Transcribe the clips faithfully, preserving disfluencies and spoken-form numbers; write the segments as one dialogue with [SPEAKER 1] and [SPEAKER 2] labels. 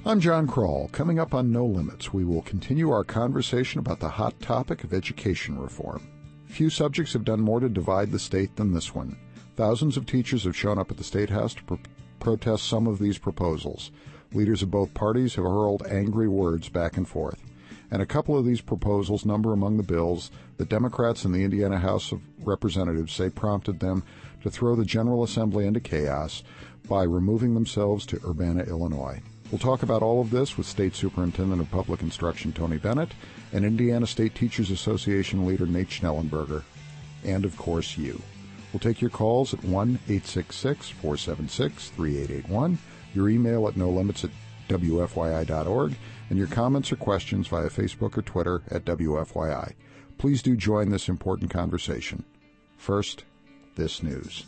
[SPEAKER 1] I'm John Kroll. Coming up on No Limits, we will continue our conversation about the hot topic of education reform. Few subjects have done more to divide the state than this one. Thousands of teachers have shown up at the State House to pro- protest some of these proposals. Leaders of both parties have hurled angry words back and forth. And a couple of these proposals number among the bills that Democrats in the Indiana House of Representatives say prompted them to throw the General Assembly into chaos by removing themselves to Urbana, Illinois. We'll talk about all of this with State Superintendent of Public Instruction Tony Bennett and Indiana State Teachers Association leader Nate Schnellenberger, and, of course, you. We'll take your calls at one eight six six, four seven six, three eight eight one, your email at no limits at w f y i dot org, and your comments or questions via Facebook or Twitter at W F Y I. Please do join this important conversation. First, this news.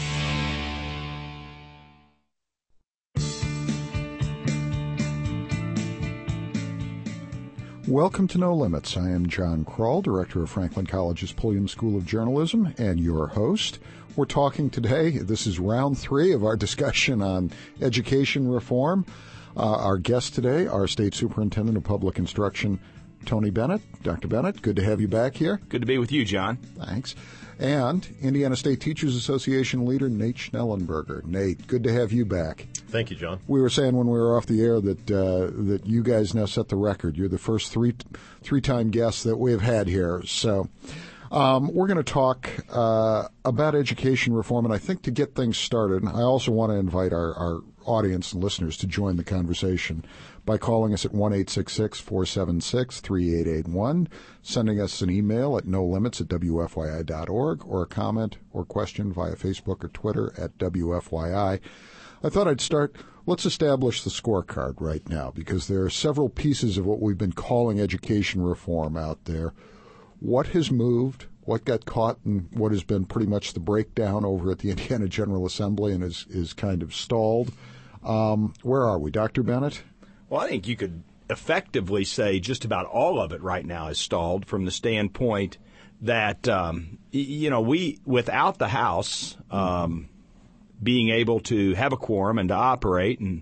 [SPEAKER 1] Welcome to No Limits. I am John Kroll, director of Franklin College's Pulliam School of Journalism, and your host. We're talking today, this is round three of our discussion on education reform. Uh, our guest today, our State Superintendent of Public Instruction, Tony Bennett. Doctor Bennett, good to have you back here.
[SPEAKER 2] Good to be with you, John.
[SPEAKER 1] Thanks. And Indiana State Teachers Association leader Nate Schnellenberger. Nate, good to have you back.
[SPEAKER 3] Thank you, John.
[SPEAKER 1] We were saying when we were off the air that uh, that you guys now set the record. You're the first three three-time guest that we've had here. So um, we're going to talk uh, about education reform, and I think to get things started, I also want to invite our, our audience and listeners to join the conversation by calling us at one eight six six, four seven six, three eight eight one, sending us an email at no limits at w f y i dot org, or a comment or question via Facebook or Twitter at W F Y I. I thought I'd start, let's establish the scorecard right now, because there are several pieces of what we've been calling education reform out there. What has moved? What got caught in what has been pretty much the breakdown over at the Indiana General Assembly and is, is kind of stalled? Um, where are we, Doctor Bennett?
[SPEAKER 2] Well, I think you could effectively say just about all of it right now is stalled from the standpoint that, um, you know, we, without the House um, being able to have a quorum and to operate, and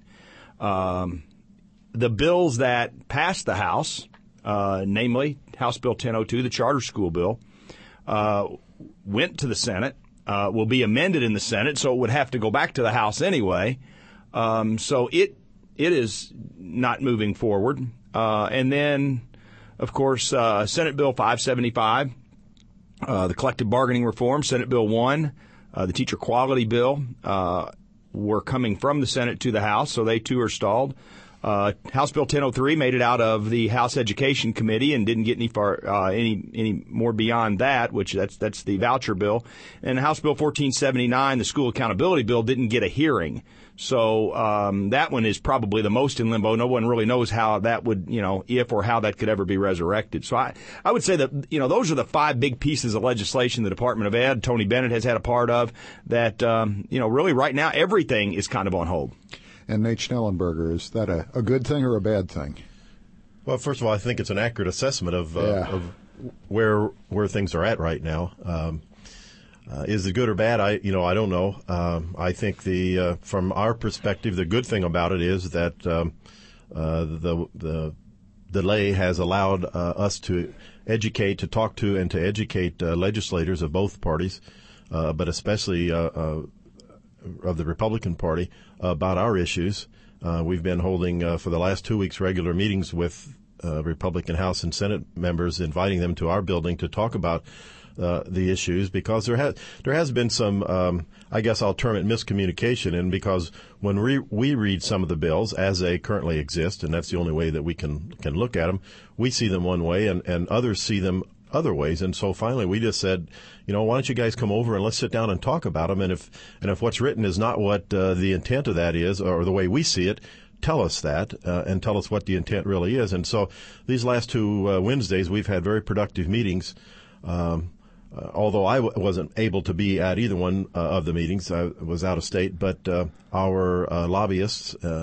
[SPEAKER 2] um, the bills that passed the House, uh, namely House Bill ten oh two, the charter school bill, uh, went to the Senate, uh, will be amended in the Senate, so it would have to go back to the House anyway. Um, so it it is not moving forward. Uh, and then, of course, uh, Senate Bill five seventy-five, uh, the collective bargaining reform, Senate Bill one, uh, the teacher quality bill, uh, were coming from the Senate to the House, so they too are stalled. Uh, House Bill ten oh three made it out of the House Education Committee and didn't get any far, uh, any, any more beyond that, which that's, that's the voucher bill. And House Bill fourteen seventy-nine, the school accountability bill, didn't get a hearing. So, um, that one is probably the most in limbo. No one really knows how that would, you know, if or how that could ever be resurrected. So I, I would say that, you know, those are the five big pieces of legislation the Department of Ed, Tony Bennett has had a part of that, um, you know, really right now everything is kind of on hold.
[SPEAKER 1] And Nate Schnellenberger, is that a, a good thing or a bad thing?
[SPEAKER 3] Well, first of all, I think it's an accurate assessment of, uh,
[SPEAKER 1] yeah.
[SPEAKER 3] of where where things are at right now. Um, uh, is it good or bad? I you know I don't know. Um, I think the uh, from our perspective, the good thing about it is that um, uh, the the delay has allowed uh, us to educate, to talk to, and to educate uh, legislators of both parties, uh, but especially uh, uh, of the Republican Party about our issues. Uh, we've been holding uh, for the last two weeks regular meetings with uh, Republican House and Senate members, inviting them to our building to talk about uh, the issues, because there has there has been some, um, I guess I'll term it miscommunication, and because when we we read some of the bills as they currently exist, and that's the only way that we can can look at them, we see them one way, and, and others see them other ways. And so finally we just said, you know, why don't you guys come over and let's sit down and talk about them, and if and if what's written is not what uh, the intent of that is, or the way we see it, tell us that uh, and tell us what the intent really is. And so these last two uh, Wednesdays we've had very productive meetings. Um, uh, although I w- wasn't able to be at either one uh, of the meetings, I was out of state, but uh, our uh, lobbyists uh,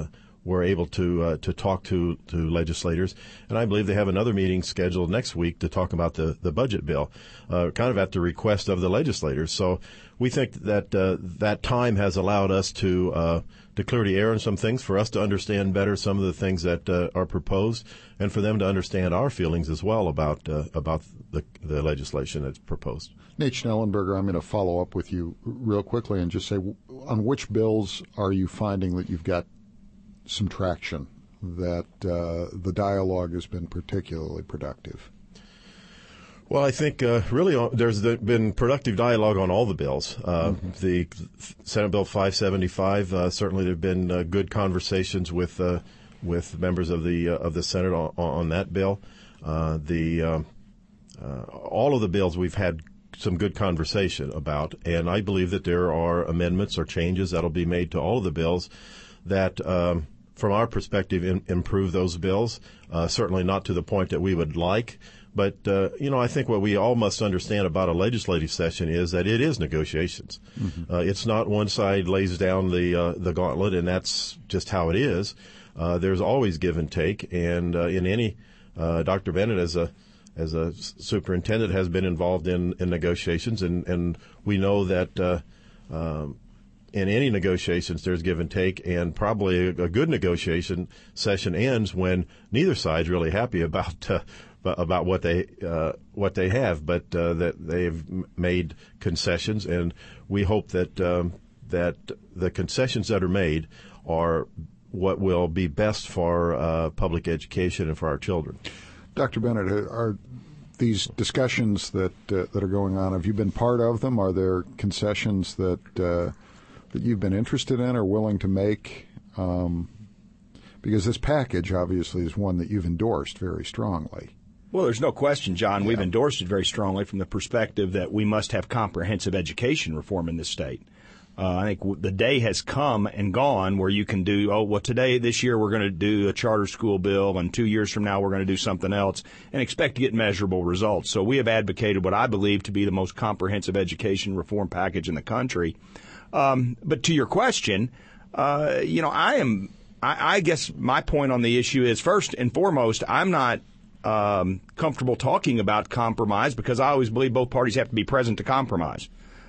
[SPEAKER 3] were able to uh, to talk to, to legislators. And I believe they have another meeting scheduled next week to talk about the, the budget bill, uh, kind of at the request of the legislators. So we think that uh, that time has allowed us to uh, to clear the air on some things, for us to understand better some of the things that uh, are proposed, and for them to understand our feelings as well about uh, about the, the legislation that's proposed.
[SPEAKER 1] Nate Schnellenberger, I'm going to follow up with you real quickly and just say, on which bills are you finding that you've got some traction, that uh, the dialogue has been particularly productive?
[SPEAKER 3] Well, I think uh, really uh, there's been productive dialogue on all the bills. Uh, mm-hmm. The Senate Bill five seventy-five, uh, certainly there have been uh, good conversations with uh, with members of the uh, of the Senate on, on that bill. Uh, the uh, uh, all of the bills we've had some good conversation about, and I believe that there are amendments or changes that'll be made to all of the bills that, um, from our perspective, in, improve those bills. Uh, certainly not to the point that we would like. But, uh, you know, I think what we all must understand about a legislative session is that it is negotiations. Mm-hmm. Uh, it's not one side lays down the uh, the gauntlet, and that's just how it is. Uh, there's always give and take, and uh, in any, uh, Doctor Bennett, as a as a superintendent, has been involved in, in negotiations, and, and we know that uh, um, in any negotiations there's give and take, and probably a, a good negotiation session ends when neither side's really happy about uh, about what they uh, what they have, but uh, that they've made concessions, and we hope that um, that the concessions that are made are what will be best for uh, public education and for our children. Doctor
[SPEAKER 1] Bennett, are these discussions that uh, that are going on, have you been part of them? Are there concessions that uh, that you've been interested in or willing to make? Um, because this package obviously is one that you've endorsed very strongly.
[SPEAKER 2] Well, there's no question, John.
[SPEAKER 1] Yeah.
[SPEAKER 2] We've endorsed it very strongly from the perspective that we must have comprehensive education reform in this state. Uh, I think w- the day has come and gone where you can do, oh, well, today, this year, we're going to do a charter school bill, and two years from now, we're going to do something else, and expect to get measurable results. So we have advocated what I believe to be the most comprehensive education reform package in the country. Um, but to your question, uh, you know, I am, I, I guess my point on the issue is, first and foremost, I'm not um, comfortable talking about compromise because I always believe both parties have to be present to compromise.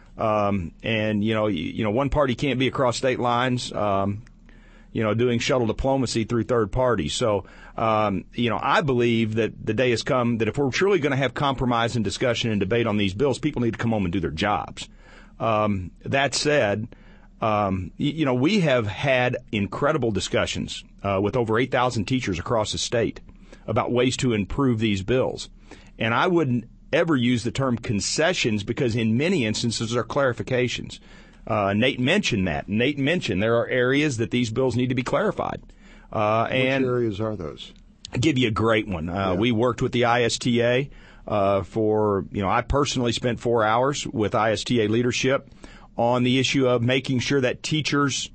[SPEAKER 2] Um, and, you know, you, you know, one party can't be across state lines, um, you know, doing shuttle diplomacy through third parties. So, um, you know, I believe that the day has come that if we're truly going to have compromise and discussion and debate on these bills, people need to come home and do their jobs. Um, that said, um, you, you know, we have had incredible discussions uh, with over eight thousand teachers across the state about ways to improve these bills. And I wouldn't ever use the term concessions because in many instances they're clarifications. Uh, Nate mentioned that. Nate mentioned there are areas that these bills need to be clarified. Uh,
[SPEAKER 1] Which
[SPEAKER 2] and
[SPEAKER 1] areas are those?
[SPEAKER 2] I'll give you a great one. Uh, yeah. We worked with the I S T A uh, for, you know, I personally spent four hours with I S T A leadership on the issue of making sure that teachers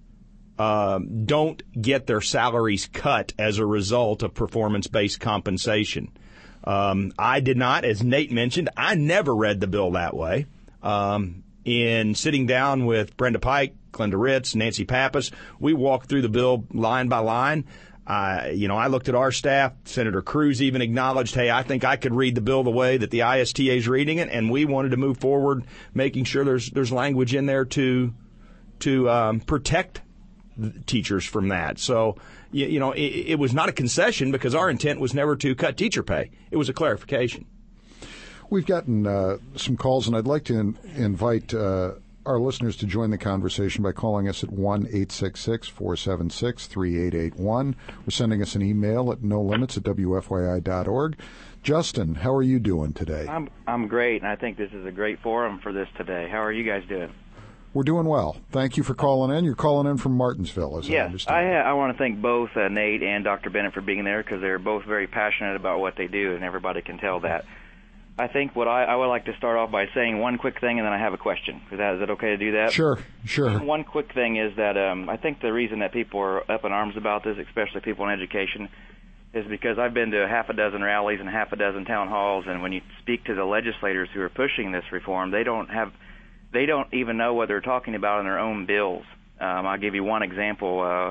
[SPEAKER 2] um, don't get their salaries cut as a result of performance-based compensation. Um, I did not, as Nate mentioned, I never read the bill that way. Um, in sitting down with Brenda Pike, Glenda Ritz, Nancy Pappas, we walked through the bill line by line. Uh, you know, I looked at our staff. Senator Cruz even acknowledged, hey, I think I could read the bill the way that the I S T A is reading it, and we wanted to move forward, making sure there's there's language in there to to um, protect teachers from that. So, you, you know, it, it was not a concession because our intent was never to cut teacher pay. It was a clarification.
[SPEAKER 1] We've gotten uh, some calls, and I'd like to in, invite uh, our listeners to join the conversation by calling us at one eight six six, four seven six, three eight eight one or sending us an email at no limits at w f y i dot org. Justin, how are you doing today?
[SPEAKER 4] I'm I'm great, and I think this is a great forum for this today. How are you guys doing?
[SPEAKER 1] We're doing well. Thank you for calling in. You're calling in from Martinsville, as
[SPEAKER 4] yes,
[SPEAKER 1] I understand.
[SPEAKER 4] Yes, I, I want to thank both uh, Nate and Doctor Bennett for being there because they're both very passionate about what they do, and everybody can tell that. I think what I, I would like to start off by saying one quick thing, and then I have a question. Is that, is it okay to do that?
[SPEAKER 1] Sure, sure.
[SPEAKER 4] One quick thing is that um, I think the reason that people are up in arms about this, especially people in education, is because I've been to half a dozen rallies and half a dozen town halls, and when you speak to the legislators who are pushing this reform, they don't have, they don't even know what they're talking about in their own bills. Um, I'll give you one example. Uh,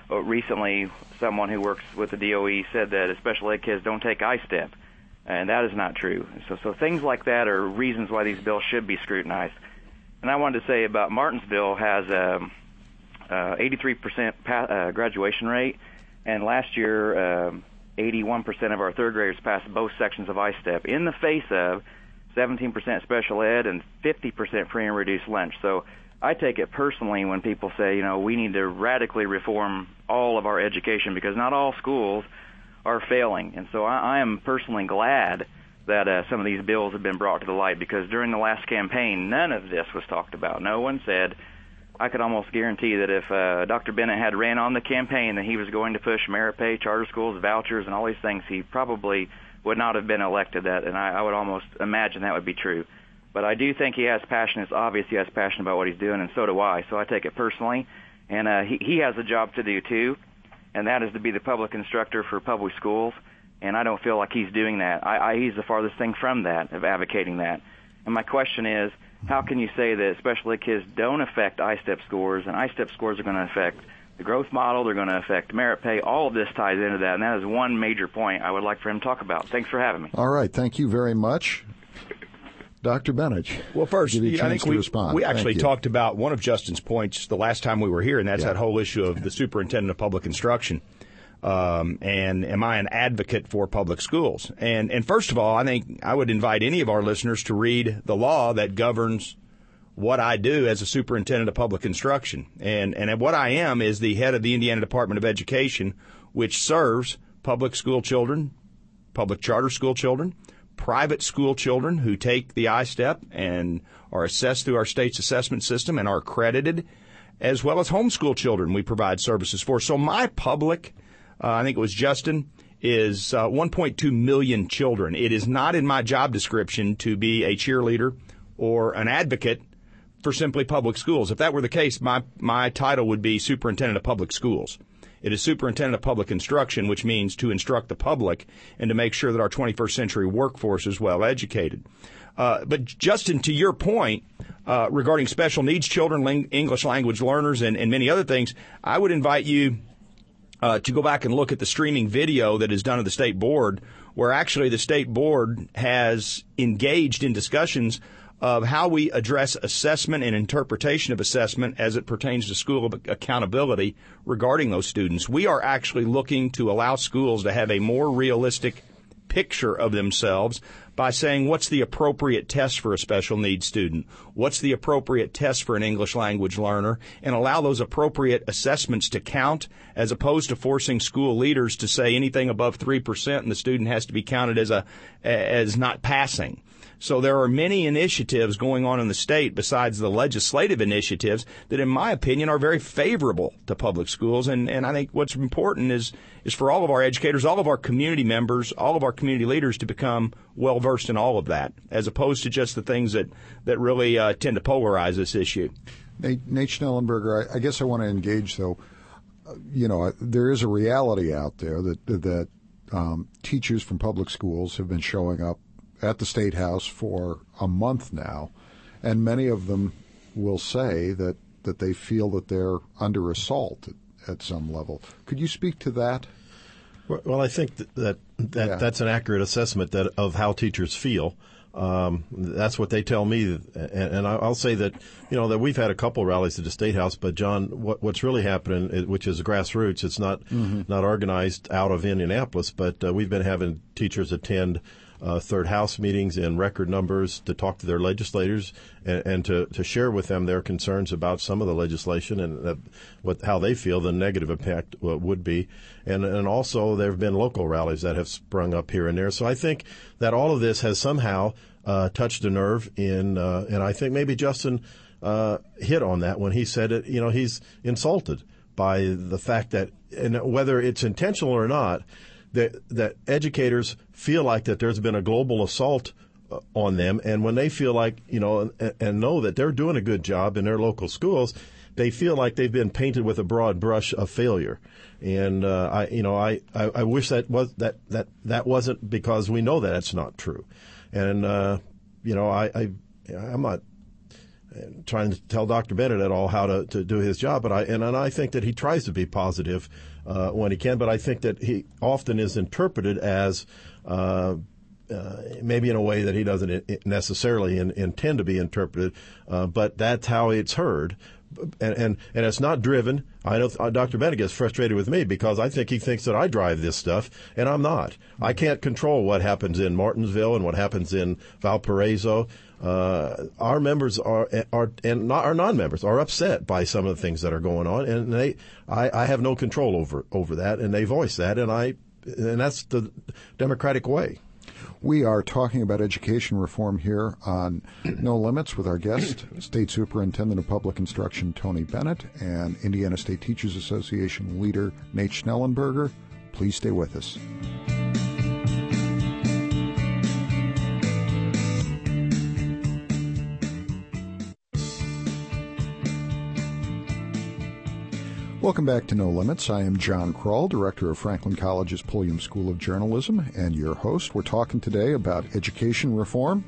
[SPEAKER 4] uh, recently someone who works with the D O E said that special ed kids don't take I STEP, and that is not true. So, so things like that are reasons why these bills should be scrutinized. And I wanted to say about Martinsville has a uh, eighty-three percent pa- uh, graduation rate, and last year um, eighty-one percent of our third graders passed both sections of I STEP in the face of seventeen percent special ed and fifty percent free and reduced lunch. So I take it personally when people say, you know, we need to radically reform all of our education because not all schools are failing. And so I, I am personally glad that uh, some of these bills have been brought to the light, because during the last campaign, none of this was talked about. No one said, I could almost guarantee that if uh, Doctor Bennett had ran on the campaign that he was going to push merit pay, charter schools, vouchers, and all these things, he probably would not have been elected. That, and I, I would almost imagine that would be true. But I do think he has passion. It's obvious he has passion about what he's doing, and so do I. So I take it personally. And uh, he, he has a job to do, too, and that is to be the public instructor for public schools. And I don't feel like he's doing that. I, I, he's the farthest thing from that, of advocating that. And my question is, how can you say that special ed kids don't affect I STEP scores, and I STEP scores are going to affect the growth model, they're going to affect merit pay? All of this ties into that, and that is one major point I would like for him to talk about. Thanks for having me.
[SPEAKER 1] All right. Thank you very much. Doctor Bennett.
[SPEAKER 2] Well, first,
[SPEAKER 1] give you a
[SPEAKER 2] I think we, we actually talked about one of Justin's points the last time we were here, and that's yeah. that whole issue of the superintendent of public instruction. Um, and am I an advocate for public schools? And, and first of all, I think I would invite any of our listeners to read the law that governs what I do as a superintendent of public instruction. And, and what I am is the head of the Indiana Department of Education, which serves public school children, public charter school children, private school children who take the I STEP and are assessed through our state's assessment system and are accredited, as well as homeschool children we provide services for. So my public Uh, I think it was Justin, is uh, one point two million children. It is not in my job description to be a cheerleader or an advocate for simply public schools. If that were the case, my, my title would be Superintendent of Public Schools. It is Superintendent of Public Instruction, which means to instruct the public and to make sure that our twenty-first century workforce is well educated. Uh, but, Justin, to your point uh, regarding special needs children, ling- English language learners, and, and many other things, I would invite you Uh, to go back and look at the streaming video that is done of the state board, where actually the state board has engaged in discussions of how we address assessment and interpretation of assessment as it pertains to school accountability regarding those students. We are actually looking to allow schools to have a more realistic picture of themselves by saying what's the appropriate test for a special needs student, what's the appropriate test for an English language learner, and allow those appropriate assessments to count, as opposed to forcing school leaders to say anything above three percent and the student has to be counted as a as not passing. So there are many initiatives going on in the state besides the legislative initiatives that, in my opinion, are very favorable to public schools. And, and I think what's important is, is for all of our educators, all of our community members, all of our community leaders to become well-versed in all of that, as opposed to just the things that, that really uh, tend to polarize this issue.
[SPEAKER 1] Nate, Nate Schnellenberger, I, I guess I want to engage, though. Uh, you know, there is a reality out there that, that um, teachers from public schools have been showing up at the State House for a month now, and many of them will say that, that they feel that they're under assault at, at some level. Could you speak to that?
[SPEAKER 3] Well, I think that, that, that
[SPEAKER 1] yeah.
[SPEAKER 3] that's an accurate assessment that of how teachers feel. Um, that's what they tell me, and, and I'll say that you know that we've had a couple rallies at the State House. But John, what, what's really happening, which is grassroots, it's not mm-hmm. not organized out of Indianapolis, but uh, we've been having teachers attend Uh, third House meetings in record numbers to talk to their legislators and, and to, to share with them their concerns about some of the legislation and uh, what how they feel the negative impact uh, would be. And, and also there have been local rallies that have sprung up here and there. So I think that all of this has somehow uh, touched a nerve in, uh, and I think maybe Justin uh, hit on that when he said it, you know, he's insulted by the fact that, and whether it's intentional or not, That, that educators feel like that there's been a global assault uh, on them, and when they feel like, you know, and, and know that they're doing a good job in their local schools, they feel like they've been painted with a broad brush of failure. And uh, I, you know, I, I, I wish that was that, that that wasn't, because we know that it's not true. And uh, you know, I, I I'm not trying to tell Doctor Bennett at all how to, to do his job, but I and, and I think that he tries to be positive uh, when he can, but I think that he often is interpreted as uh, uh, maybe in a way that he doesn't necessarily in, intend to be interpreted, uh, but that's how it's heard. And, and and it's not driven. I know Doctor Bennett gets frustrated with me because I think he thinks that I drive this stuff, and I'm not. I can't control what happens in Martinsville and what happens in Valparaiso. Uh, our members are are and not, our non-members are upset by some of the things that are going on, and they I, I have no control over over that, and they voice that, and I and that's the democratic way.
[SPEAKER 1] We are talking about education reform here on No Limits with our guest, State Superintendent of Public Instruction Tony Bennett, and Indiana State Teachers Association leader Nate Schnellenberger. Please stay with us. Welcome back to No Limits. I am John Kroll, Director of Franklin College's Pulliam School of Journalism, and your host. We're talking today about education reform,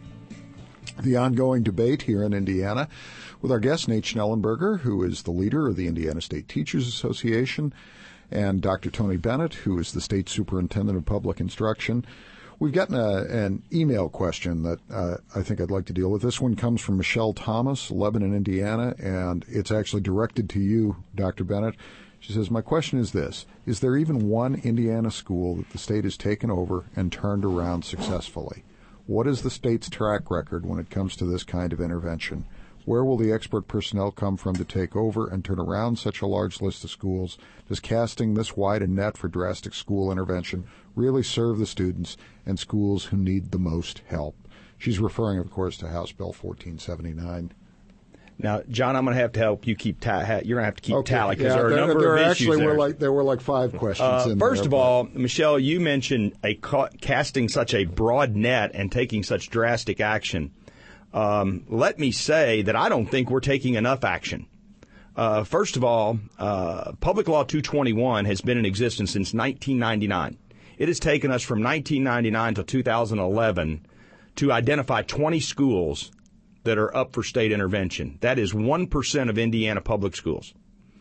[SPEAKER 1] the ongoing debate here in Indiana, with our guest, Nate Schnellenberger, who is the leader of the Indiana State Teachers Association, and Doctor Tony Bennett, who is the State Superintendent of Public Instruction. We've gotten a, an email question that uh, I think I'd like to deal with. This one comes from Michelle Thomas, Lebanon, Indiana, and it's actually directed to you, Doctor Bennett. She says, my question is this. Is there even one Indiana school that the state has taken over and turned around successfully? What is the state's track record when it comes to this kind of intervention? Where will the expert personnel come from to take over and turn around such a large list of schools? Does casting this wide a net for drastic school intervention really serve the students and schools who need the most help? She's referring, of course, to House Bill fourteen seventy-nine.
[SPEAKER 2] Now, John, I'm going to have to help you keep ta- ha- you're going to have to keep
[SPEAKER 1] okay.
[SPEAKER 2] tally because
[SPEAKER 1] yeah,
[SPEAKER 2] there are a
[SPEAKER 1] there,
[SPEAKER 2] number
[SPEAKER 1] there
[SPEAKER 2] of issues
[SPEAKER 1] actually
[SPEAKER 2] there.
[SPEAKER 1] Were like, there were like five questions
[SPEAKER 2] uh,
[SPEAKER 1] in
[SPEAKER 2] First
[SPEAKER 1] there,
[SPEAKER 2] of
[SPEAKER 1] but...
[SPEAKER 2] all, Michelle, you mentioned a ca- casting such a broad net and taking such drastic action. Um, let me say that I don't think we're taking enough action. Uh, first of all, uh, Public Law two twenty-one has been in existence since nineteen ninety-nine. It has taken us from nineteen ninety-nine to two thousand eleven to identify twenty schools that are up for state intervention. That is one percent of Indiana public schools.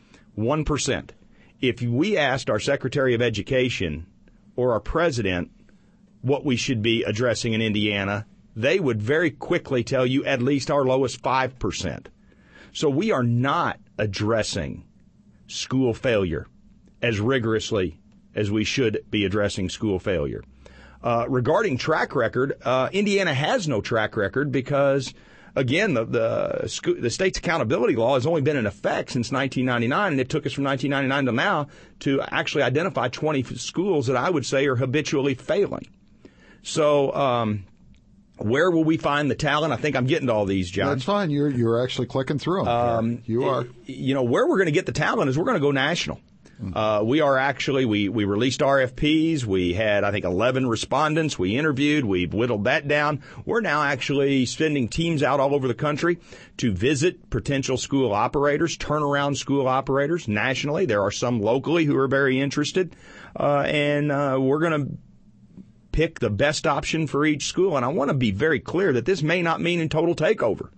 [SPEAKER 2] one percent. If we asked our Secretary of Education or our President what we should be addressing in Indiana, they would very quickly tell you at least our lowest five percent. So we are not addressing school failure as rigorously as we should be addressing school failure. Uh, regarding track record, uh, Indiana has no track record because, again, the, the, sco- the state's accountability law has only been in effect since nineteen ninety-nine, and it took us from nineteen ninety-nine to now to actually identify twenty schools that I would say are habitually failing. So, um, where will we find the talent? I think I'm getting to all these, John.
[SPEAKER 1] That's fine. You're you're actually clicking through them.
[SPEAKER 2] Um,
[SPEAKER 1] you are.
[SPEAKER 2] You know, where we're going to get the talent is we're going to go national. Uh, we are actually, we, we released R F Ps. We had, I think, eleven respondents. We interviewed. We've whittled that down. We're now actually sending teams out all over the country to visit potential school operators, turnaround school operators nationally. There are some locally who are very interested. Uh, and uh, we're going to pick the best option for each school. And I want to be very clear that this may not mean a total takeover.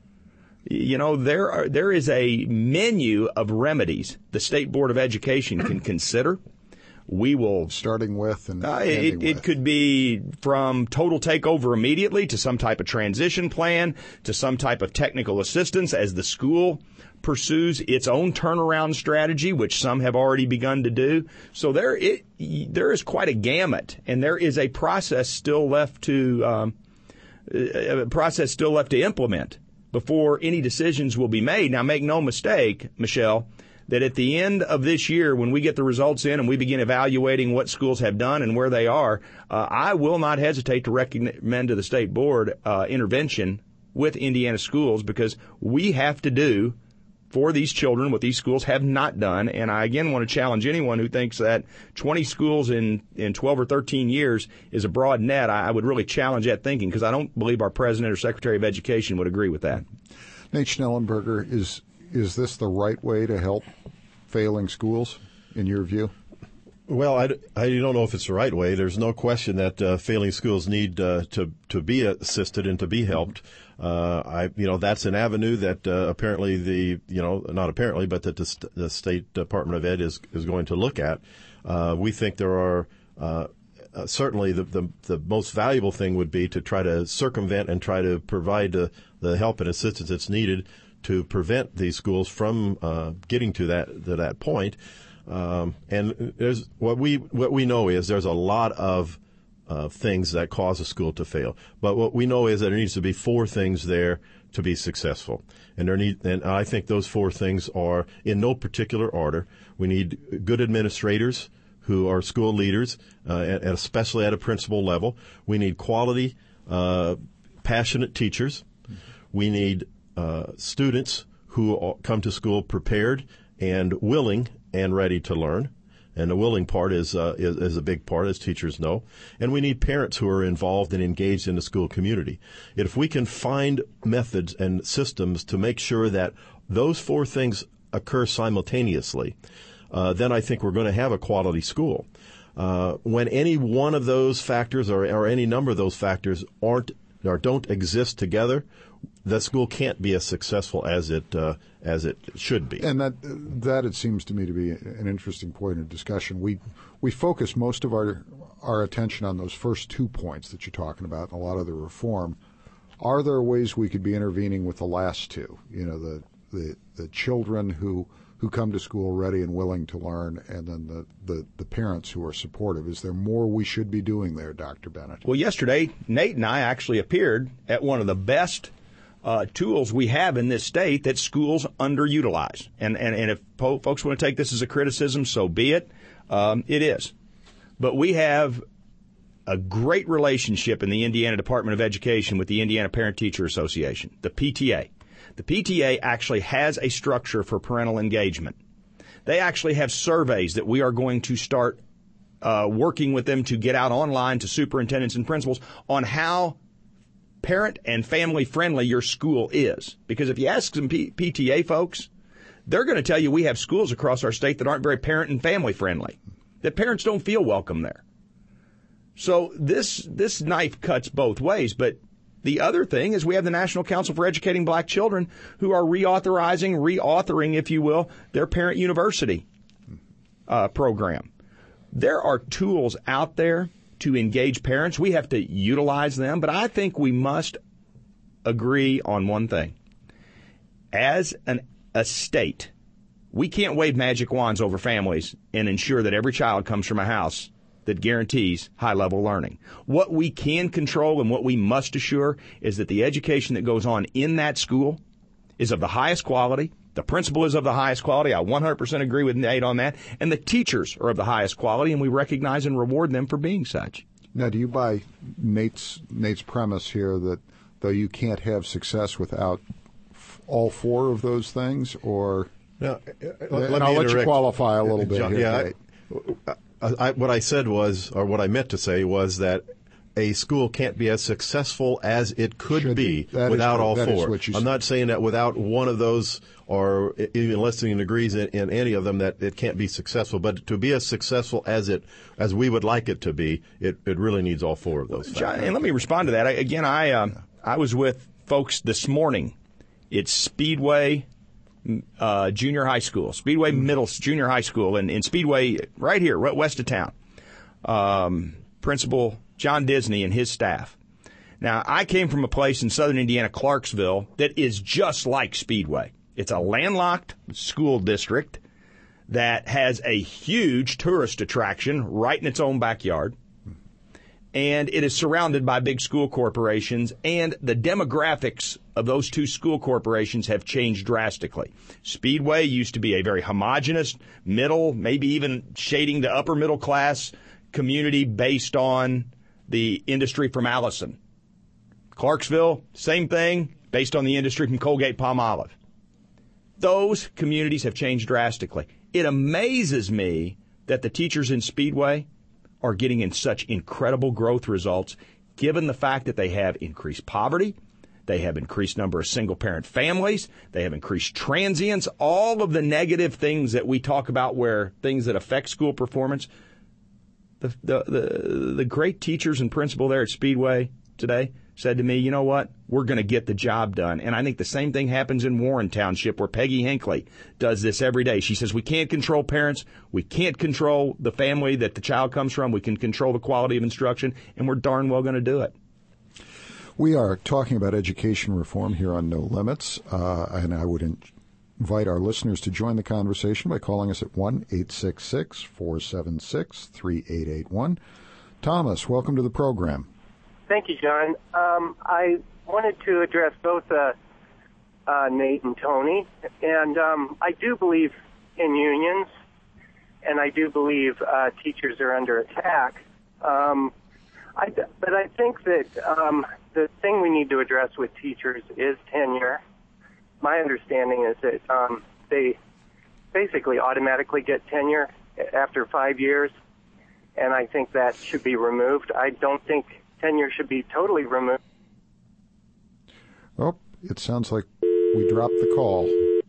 [SPEAKER 2] You know, there are, there is a menu of remedies the State Board of Education can consider. We will...
[SPEAKER 1] Starting with and
[SPEAKER 2] uh,
[SPEAKER 1] ending
[SPEAKER 2] it,
[SPEAKER 1] with.
[SPEAKER 2] It could be from total takeover immediately to some type of transition plan to some type of technical assistance as the school pursues its own turnaround strategy, which some have already begun to do. So there, it, there is quite a gamut, and there is a process still left to um, a process still left to implement before any decisions will be made. Now, make no mistake, Michelle, that at the end of this year, when we get the results in and we begin evaluating what schools have done and where they are, uh, I will not hesitate to recommend to the State Board uh, intervention with Indiana schools because we have to do for these children what these schools have not done. And I, again, want to challenge anyone who thinks that twenty schools in, in twelve or thirteen years is a broad net. I, I would really challenge that thinking because I don't believe our President or Secretary of Education would agree with that.
[SPEAKER 1] Nate Schnellenberger, is is this the right way to help failing schools, in your view?
[SPEAKER 3] Well, I, I don't know if it's the right way. There's no question that uh, failing schools need uh, to to be assisted and to be helped. Uh, I, you know, that's an avenue that uh, apparently the, you know, not apparently, but that the, st- the State Department of Ed is is going to look at. Uh, we think there are uh, uh, certainly the, the the most valuable thing would be to try to circumvent and try to provide uh, the help and assistance that's needed to prevent these schools from uh, getting to that to that point. Um, and there's what we what we know is there's a lot of uh, things that cause a school to fail. But what we know is that there needs to be four things there to be successful. And there need and I think those four things are in no particular order. We need good administrators who are school leaders, uh, and especially at a principal level. We need quality, uh, passionate teachers. We need uh, students who come to school prepared and willing and ready to learn. And the willing part is, uh, is is a big part, as teachers know. And we need parents who are involved and engaged in the school community. If we can find methods and systems to make sure that those four things occur simultaneously, uh, then I think we're going to have a quality school. Uh, when any one of those factors or, or any number of those factors aren't or don't exist together, the school can't be as successful as it uh, as it should be.
[SPEAKER 1] And that that it seems to me to be an interesting point of discussion. We we focus most of our our attention on those first two points that you're talking about, and a lot of the reform. Are there ways we could be intervening with the last two? You know, the the, the children who who come to school ready and willing to learn, and then the, the, the parents who are supportive. Is there more we should be doing there, Doctor Bennett?
[SPEAKER 2] Well, yesterday, Nate and I actually appeared at one of the best uh, tools we have in this state that schools underutilize. And, and, and if po- folks want to take this as a criticism, so be it. Um, it is. But we have a great relationship in the Indiana Department of Education with the Indiana Parent-Teacher Association, the P T A. The P T A actually has a structure for parental engagement. They actually have surveys that we are going to start uh, working with them to get out online to superintendents and principals on how parent and family friendly your school is. Because if you ask some P- PTA folks, they're going to tell you we have schools across our state that aren't very parent and family friendly, that parents don't feel welcome there. So this this knife cuts both ways, but the other thing is we have the National Council for Educating Black Children who are reauthorizing, reauthoring, if you will, their Parent University uh, program. There are tools out there to engage parents. We have to utilize them, but I think we must agree on one thing. As an, a state, we can't wave magic wands over families and ensure that every child comes from a house that guarantees high-level learning. What we can control and what we must assure is that the education that goes on in that school is of the highest quality, the principal is of the highest quality, I one hundred percent agree with Nate on that, and the teachers are of the highest quality, and we recognize and reward them for being such.
[SPEAKER 1] Now, do you buy Nate's Nate's premise here that though you can't have success without f- all four of those things, or...
[SPEAKER 3] Now,
[SPEAKER 1] uh, and I'll let you qualify a little bit
[SPEAKER 3] John,
[SPEAKER 1] here,
[SPEAKER 3] yeah,
[SPEAKER 1] Nate.
[SPEAKER 3] I, I, what I said was, or what I meant to say was that a school can't be as successful as it could
[SPEAKER 1] Should
[SPEAKER 3] be
[SPEAKER 1] be.
[SPEAKER 3] without
[SPEAKER 1] is,
[SPEAKER 3] all
[SPEAKER 1] that
[SPEAKER 3] four.
[SPEAKER 1] Is what you
[SPEAKER 3] I'm
[SPEAKER 1] said.
[SPEAKER 3] not saying that without one of those, or even listening degrees in, in any of them, that it can't be successful. But to be as successful as it as we would like it to be, it, it really needs all four of those.
[SPEAKER 2] John, and let me respond to that. I, again, I um, I was with folks this morning. It's Speedway uh, Junior High School, Speedway Middle Junior High School, in, in Speedway right here, right west of town. Um, Principal John Disney and his staff. Now, I came from a place in southern Indiana, Clarksville, that is just like Speedway. It's a landlocked school district that has a huge tourist attraction right in its own backyard. And it is surrounded by big school corporations, and the demographics of those two school corporations have changed drastically. Speedway used to be a very homogeneous, middle, maybe even shading to upper middle class community based on the industry from Allison. Clarksville, same thing, based on the industry from Colgate-Palmolive. Those communities have changed drastically. It amazes me that the teachers in Speedway are getting in such incredible growth results, given the fact that they have increased poverty, they have increased number of single-parent families, they have increased transients, all of the negative things that we talk about where things that affect school performance. the, the, the, the great teachers and principal there at Speedway today said to me, you know what, we're going to get the job done. And I think the same thing happens in Warren Township, where Peggy Hinckley does this every day. She says we can't control parents. We can't control the family that the child comes from. We can control the quality of instruction, and we're darn well going to do it.
[SPEAKER 1] We are talking about education reform here on No Limits, uh, and I would invite our listeners to join the conversation by calling us at one eight six six, four seven six, three eight eight one. Thomas, welcome to the program.
[SPEAKER 5] Thank you, John. Um, I wanted to address both uh, uh, Nate and Tony, and um, I do believe in unions, and I do believe uh, teachers are under attack. Um, I, but I think that um, the thing we need to address with teachers is tenure. My understanding is that um, they basically automatically get tenure after five years, and I think that should be removed. I don't think tenure should be totally removed.
[SPEAKER 1] Oh, it sounds like we dropped the call.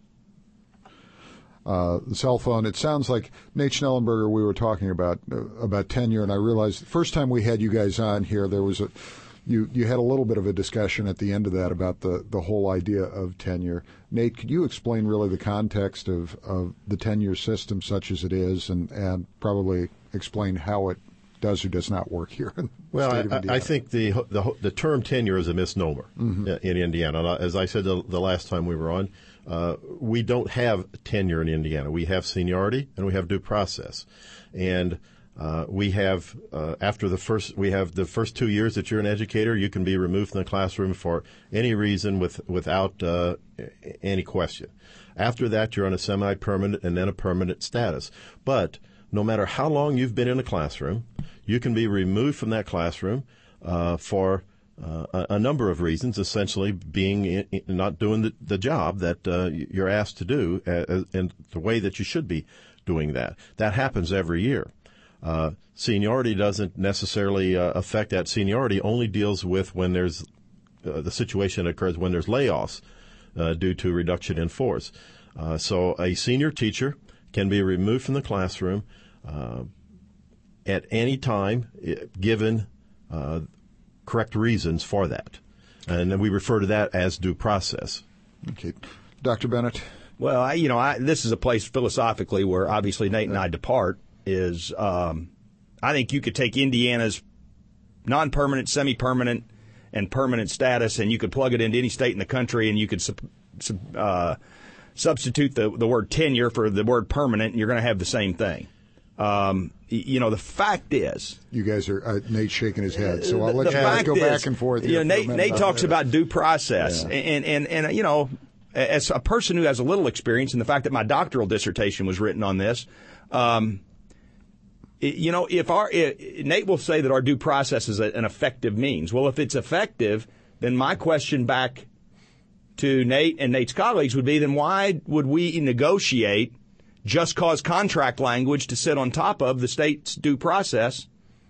[SPEAKER 1] Uh, the cell phone, it sounds like Nate Schnellenberger, we were talking about uh, about tenure, and I realized the first time we had you guys on here, there was a you, you had a little bit of a discussion at the end of that about the, the whole idea of tenure. Nate, could you explain really the context of, of the tenure system such as it is, and, and probably explain how it does or does not work here in the
[SPEAKER 3] well,
[SPEAKER 1] state of Indiana?
[SPEAKER 3] I, I think the, the the term tenure is a misnomer mm-hmm. in Indiana. As I said the, the last time we were on, uh, we don't have tenure in Indiana. We have seniority and we have due process, and uh, we have uh, after the first we have the first two years that you're an educator, you can be removed from the classroom for any reason with without uh, any question. After that, you're on a semi-permanent and then a permanent status, but no matter how long you've been in a classroom, you can be removed from that classroom uh, for uh, a, a number of reasons, essentially being in, in not doing the, the job that uh, you're asked to do uh, and the way that you should be doing that. That happens every year. Uh, seniority doesn't necessarily uh, affect that. Seniority only deals with when there's uh, the situation occurs when there's layoffs uh, due to reduction in force. Uh, so a senior teacher can be removed from the classroom Uh, at any time, given uh, correct reasons for that. And then we refer to that as due process.
[SPEAKER 1] Okay. Doctor Bennett?
[SPEAKER 2] Well, I, you know, I, this is a place philosophically where obviously Nate and I depart is um, I think you could take Indiana's non-permanent, semi-permanent, and permanent status, and you could plug it into any state in the country, and you could sub, sub, uh, substitute the, the word tenure for the word permanent, and you're going to have the same thing. Um, you know, the fact is,
[SPEAKER 1] you guys are uh, Nate's shaking his head, so I'll let
[SPEAKER 2] the
[SPEAKER 1] you guys go
[SPEAKER 2] is,
[SPEAKER 1] back and forth.
[SPEAKER 2] You know, Nate, Nate talks about due process,
[SPEAKER 1] yeah.
[SPEAKER 2] and, and and you know, as a person who has a little experience, and the fact that my doctoral dissertation was written on this, um, it, you know, if our it, Nate will say that our due process is a, an effective means. Well, if it's effective, then my question back to Nate and Nate's colleagues would be, then why would we negotiate just cause contract language to sit on top of the state's due process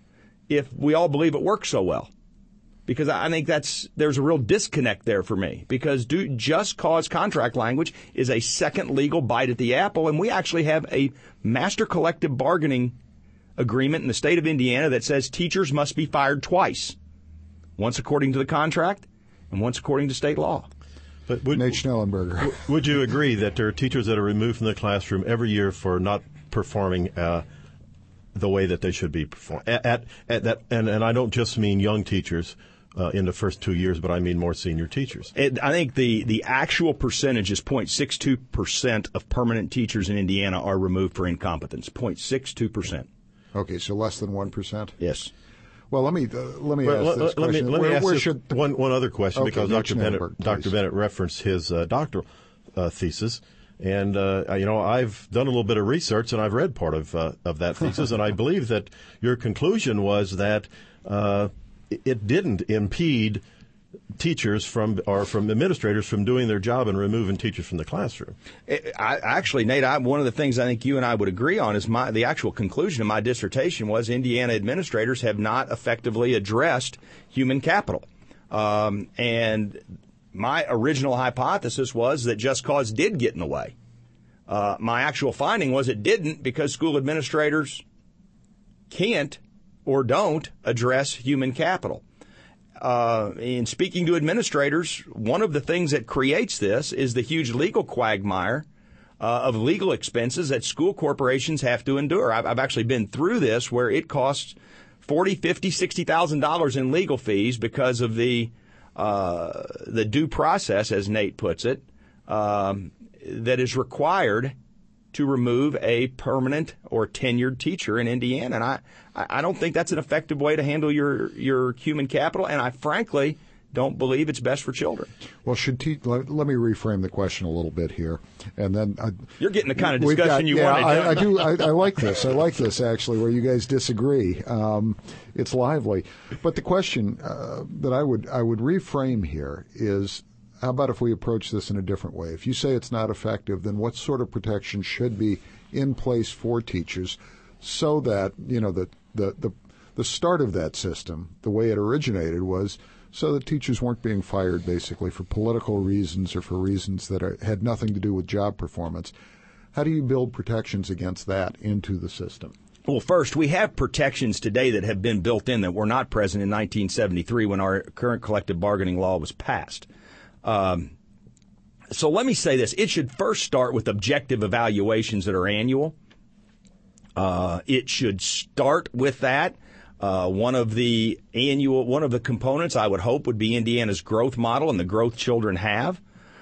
[SPEAKER 2] if we all believe it works so well? Because I think that's there's a real disconnect there for me, because do, just cause contract language is a second legal bite at the apple, and we actually have a master collective bargaining agreement in the state of Indiana that says teachers must be fired twice, once according to the contract and once according to state law.
[SPEAKER 3] But would,
[SPEAKER 1] Nate Schnellenberger.
[SPEAKER 3] Would you agree that there are teachers that are removed from the classroom every year for not performing uh, the way that they should be performing? At, at, at that, and, and I don't just mean young teachers uh, in the first two years, but I mean more senior teachers.
[SPEAKER 2] It, I think the, the actual percentage is zero point six two percent of permanent teachers in Indiana are removed for incompetence. zero point six two percent.
[SPEAKER 1] Okay, so less than one percent?
[SPEAKER 2] Yes.
[SPEAKER 1] Well, let me uh, let me
[SPEAKER 3] well,
[SPEAKER 1] ask this
[SPEAKER 3] let,
[SPEAKER 1] question.
[SPEAKER 3] Me, let
[SPEAKER 1] where,
[SPEAKER 3] me ask
[SPEAKER 1] where
[SPEAKER 3] this
[SPEAKER 1] should the...
[SPEAKER 3] one one other question,
[SPEAKER 1] okay,
[SPEAKER 3] because Doctor Bennett Doctor Bennett referenced his uh, doctoral uh, thesis, and uh, you know I've done a little bit of research and I've read part of uh, of that thesis, and I believe that your conclusion was that uh, it didn't impede teachers from or from administrators from doing their job and removing teachers from the classroom.
[SPEAKER 2] I, actually, Nate, I, one of the things I think you and I would agree on is my the actual conclusion of my dissertation was Indiana administrators have not effectively addressed human capital. Um, and my original hypothesis was that just cause did get in the way. Uh, my actual finding was it didn't, because school administrators can't or don't address human capital. Uh, in speaking to administrators, one of the things that creates this is the huge legal quagmire uh, of legal expenses that school corporations have to endure. I've, I've actually been through this where it costs forty, fifty, sixty thousand dollars in legal fees because of the uh, the due process, as Nate puts it, um, that is required to remove a permanent or tenured teacher in Indiana. And I, I don't think that's an effective way to handle your, your human capital, and I frankly don't believe it's best for children.
[SPEAKER 1] Well, should te- let, let me reframe the question a little bit here, and then I,
[SPEAKER 2] you're getting the kind of discussion
[SPEAKER 1] got,
[SPEAKER 2] you
[SPEAKER 1] yeah,
[SPEAKER 2] wanted.
[SPEAKER 1] I, I do. I, I like this. I like this actually, where you guys disagree. Um, it's lively, but the question uh, that I would I would reframe here is: how about if we approach this in a different way? If you say it's not effective, then what sort of protection should be in place for teachers so that, you know, the, the, the, the start of that system, the way it originated, was so that teachers weren't being fired basically for political reasons or for reasons that are, had nothing to do with job performance. How do you build protections against that into the system?
[SPEAKER 2] Well, first, we have protections today that have been built in that were not present in nineteen seventy-three when our current collective bargaining law was passed. Um, so let me say this. It should first start with objective evaluations that are annual. Uh, it should start with that. Uh, one of the annual, one of the components I would hope would be Indiana's growth model and the growth children have.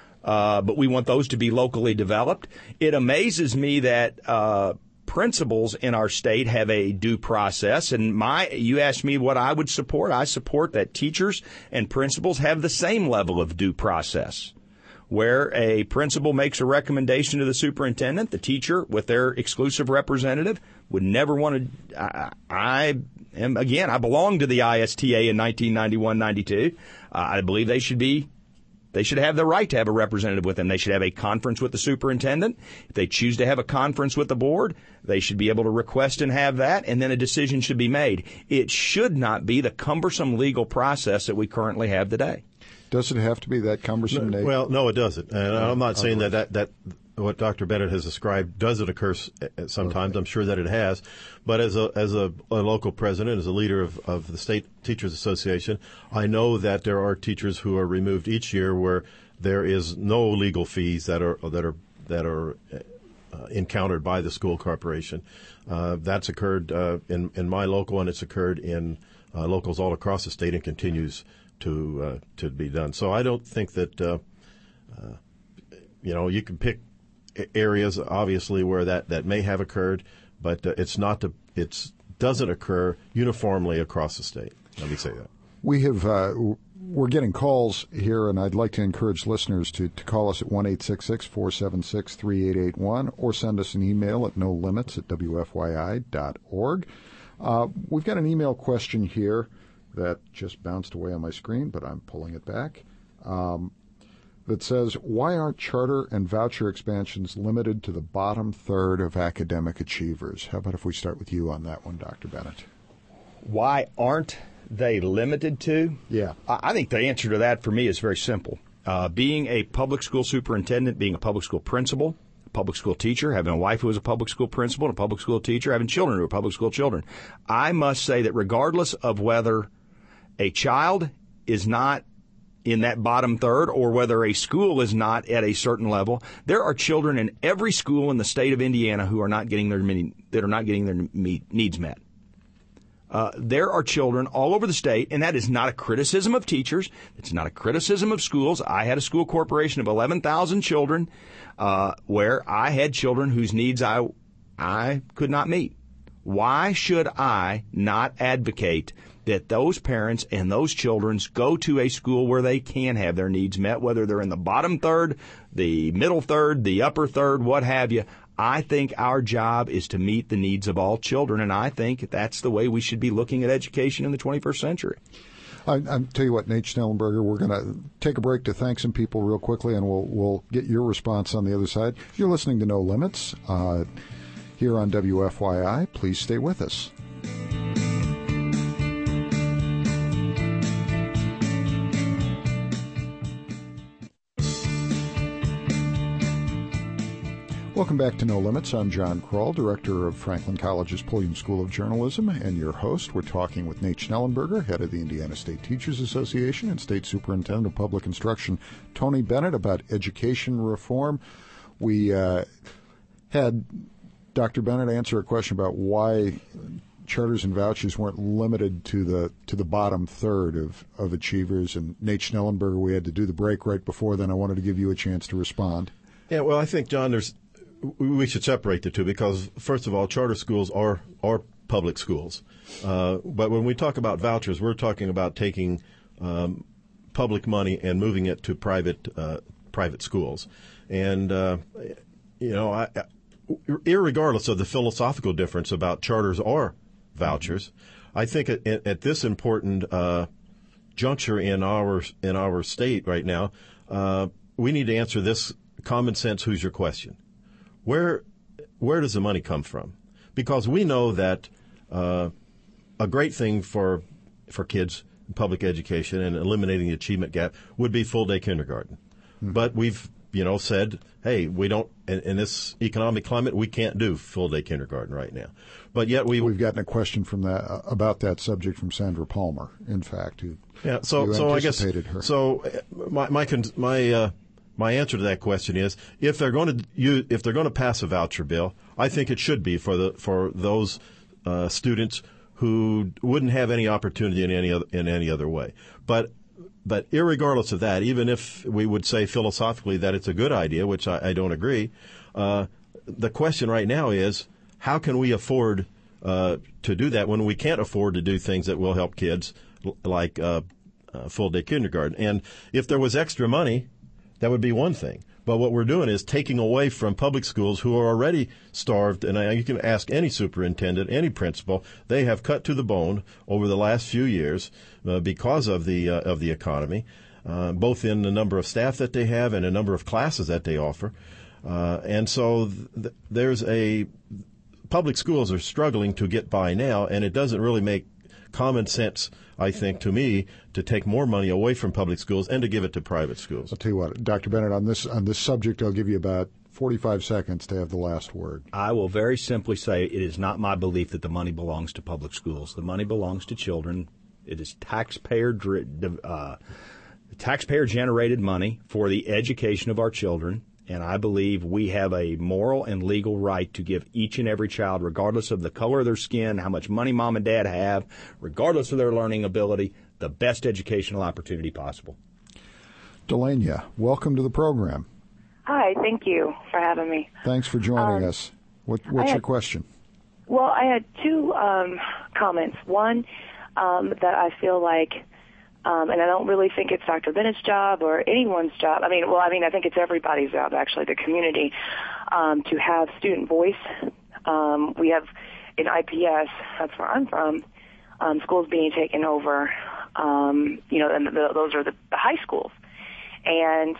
[SPEAKER 2] Uh, but we want those to be locally developed. It amazes me that, uh, principals in our state have a due process, and my you asked me what I would support. I support that teachers and principals have the same level of due process, where a principal makes a recommendation to the superintendent, the teacher, with their exclusive representative, would never want to. I, I am again. I belonged to the I S T A in nineteen ninety-one ninety-two. Uh, I believe they should be. They should have the right to have a representative with them. They should have a conference with the superintendent. If they choose to have a conference with the board, they should be able to request and have that, and then a decision should be made. It should not be the cumbersome legal process that we currently have today.
[SPEAKER 1] Does it have to be that cumbersome, Nate?
[SPEAKER 3] Well, no, it doesn't. And I'm not saying that, that, that what Doctor Bennett has described doesn't occur sometimes. Okay. I'm sure that it has. But as a as a, a local president, as a leader of, of the State Teachers Association, I know that there are teachers who are removed each year where there is no legal fees that are that are that are uh, encountered by the school corporation. Uh, that's occurred uh, in in my local, and it's occurred in uh, locals all across the state, and continues to uh, to be done. So I don't think that uh, uh, you know you can pick areas obviously where that, that may have occurred, but uh, it's not the it's doesn't occur uniformly across the state. Let me say that.
[SPEAKER 1] We have uh, we're getting calls here, and I'd like to encourage listeners to, to call us at one eight six six, four seven six, three eight eight one or send us an email at no limits at w f y i dot org. Uh, we've got an email question here that just bounced away on my screen, but I'm pulling it back. Um, that says, why aren't charter and voucher expansions limited to the bottom third of academic achievers? How about if we start with you on that one, Doctor Bennett?
[SPEAKER 2] Why aren't they limited to?
[SPEAKER 1] Yeah.
[SPEAKER 2] I think the answer to that for me is very simple. Uh, being a public school superintendent, being a public school principal, a public school teacher, having a wife who is a public school principal and a public school teacher, having children who are public school children, I must say that regardless of whether a child is not in that bottom third or whether a school is not at a certain level, there are children in every school in the state of Indiana who are not getting their that are not getting their needs met. Uh, there are children all over the state, and that is not a criticism of teachers. It's not a criticism of schools. I had a school corporation of eleven thousand children uh, where I had children whose needs I I could not meet. Why should I not advocate that those parents and those children go to a school where they can have their needs met, whether they're in the bottom third, the middle third, the upper third, what have you? I think our job is to meet the needs of all children, and I think that's the way we should be looking at education in the twenty-first century.
[SPEAKER 1] I, I tell you what, Nate Schnellenberger, we're going to take a break to thank some people real quickly, and we'll we'll get your response on the other side. You're listening to No Limits uh, here on W F Y I. Please stay with us. Welcome back to No Limits. I'm John Kroll, director of Franklin College's Pulliam School of Journalism, and your host. We're talking with Nate Schnellenberger, head of the Indiana State Teachers Association, and State Superintendent of Public Instruction Tony Bennett about education reform. We uh, had Doctor Bennett answer a question about why charters and vouchers weren't limited to the to the bottom third of, of achievers. And Nate Schnellenberger, we had to do the break right before then. I wanted to give you a chance to respond.
[SPEAKER 3] Yeah, well, I think, John, there's we should separate the two because, first of all, charter schools are are public schools. Uh, but when we talk about vouchers, we're talking about taking um, public money and moving it to private uh, private schools. And, uh, you know, I, I, irregardless of the philosophical difference about charters or vouchers, I think at, at this important uh, juncture in our in our state right now, uh, we need to answer this common sense who's your question. Where where does the money come from? Because we know that uh, a great thing for for kids in public education and eliminating the achievement gap would be full day kindergarten. Mm-hmm. But we've you know said, hey, we don't in, in this economic climate we can't do full day kindergarten right now. But yet we
[SPEAKER 1] we've gotten a question from that uh, about that subject from Sandra Palmer. In fact, who
[SPEAKER 3] yeah. So
[SPEAKER 1] who
[SPEAKER 3] so I guess
[SPEAKER 1] her.
[SPEAKER 3] so my my my. Uh, My answer to that question is, if they're going to use, if they're going to pass a voucher bill, I think it should be for the for those uh, students who wouldn't have any opportunity in any other in any other way. But but irregardless of that, even if we would say philosophically that it's a good idea, which I, I don't agree, uh, the question right now is, how can we afford uh, to do that when we can't afford to do things that will help kids like uh, uh, full day kindergarten? And if there was extra money, that would be one thing. But what we're doing is taking away from public schools who are already starved, and you can ask any superintendent, any principal, they have cut to the bone over the last few years uh, because of the uh, of the economy, uh, both in the number of staff that they have and a number of classes that they offer. Uh, and so th- there's a public schools are struggling to get by now, and it doesn't really make common sense, I think, to me, to take more money away from public schools and to give it to private schools.
[SPEAKER 1] I'll tell you what, Doctor Bennett, on this on this subject, I'll give you about forty-five seconds to have the last word.
[SPEAKER 2] I will very simply say it is not my belief that the money belongs to public schools. The money belongs to children. It is taxpayer uh, taxpayer generated money for the education of our children. And I believe we have a moral and legal right to give each and every child, regardless of the color of their skin, how much money mom and dad have, regardless of their learning ability, the best educational opportunity possible.
[SPEAKER 1] Delania, welcome to the program.
[SPEAKER 6] Hi, thank you for having me.
[SPEAKER 1] Thanks for joining
[SPEAKER 6] um,
[SPEAKER 1] us. What, what's
[SPEAKER 6] had,
[SPEAKER 1] your question?
[SPEAKER 6] Well, I had two um, comments. One, um, that I feel like Um, and I don't really think it's Doctor Bennett's job or anyone's job. I mean, well, I mean, I think it's everybody's job, actually, the community, um, to have student voice. Um, we have in I P S, that's where I'm from, um, schools being taken over, um, you know, and the, those are the, the high schools. And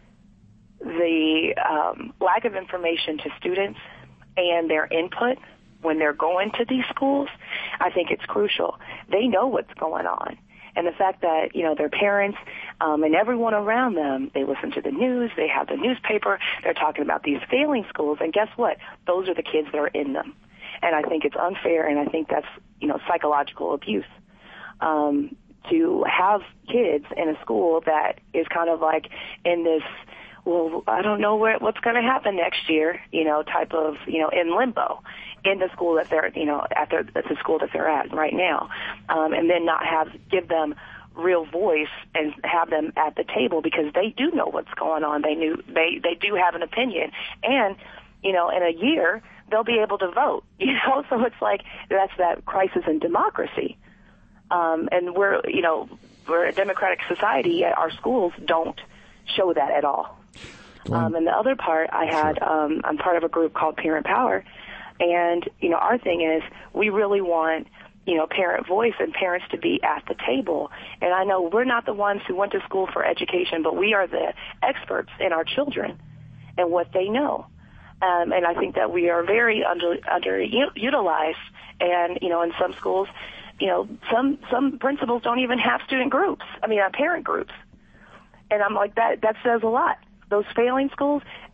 [SPEAKER 6] the um, lack of information to students and their input when they're going to these schools, I think it's crucial. They know what's going on. And the fact that, you know, their parents um, and everyone around them, they listen to the news, they have the newspaper, they're talking about these failing schools, and guess what? Those are the kids that are in them. And I think it's unfair, and I think that's, you know, psychological abuse. Um, to have kids in a school that is kind of like in this, well, I don't know where, what's going to happen next year, you know, type of, you know, in limbo in the school that they're, you know, at, their, at the school that they're at right now, um, and then not have, give them real voice and have them at the table because they do know what's going on. They knew, they, they do have an opinion. And, you know, in a year, they'll be able to vote, you know, so it's like, that's that crisis in democracy. Um, and we're, you know, we're a democratic society. Our schools don't show that at all. Um, and the other part I had, um, I'm part of a group called Parent Power. And, you know, our thing is we really want, you know, parent voice and parents to be at the table. And I know we're not the ones who went to school for education, but we are the experts in our children and what they know. Um, and I think that we are very under, underutilized. And, you know, in some schools, you know, some, some principals don't even have student groups. I mean, uh, parent groups. And I'm like, that, that says a lot. Those failing schools,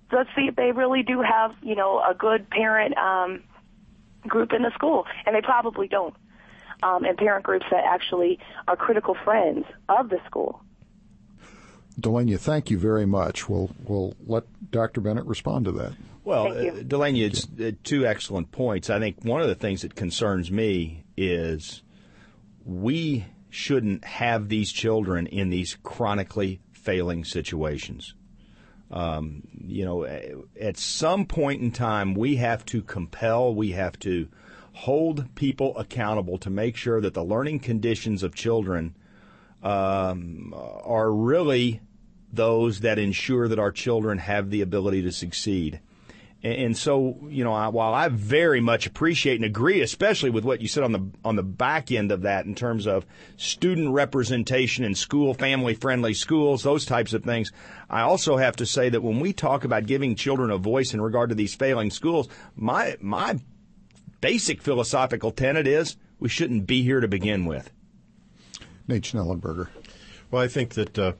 [SPEAKER 6] let's see if they really do have, you know, a good parent um, group in the school, and they probably don't. Um, and parent groups that actually are critical friends of the school.
[SPEAKER 1] Delania, thank you very much. We'll we'll let Doctor Bennett respond to that.
[SPEAKER 2] Well, uh, Delania, it's uh, two excellent points. I think one of the things that concerns me is we shouldn't have these children in these chronically failing situations. Um, you know, at some point in time, we have to compel, we have to hold people accountable to make sure that the learning conditions of children um, are really those that ensure that our children have the ability to succeed. And, and so, you know, I, while I very much appreciate and agree, especially with what you said on the on the back end of that in terms of student representation in school, family-friendly schools, those types of things, I also have to say that when we talk about giving children a voice in regard to these failing schools, my my basic philosophical tenet is we shouldn't be here to begin with.
[SPEAKER 1] Nate Schnellenberger.
[SPEAKER 3] Well, I think that uh,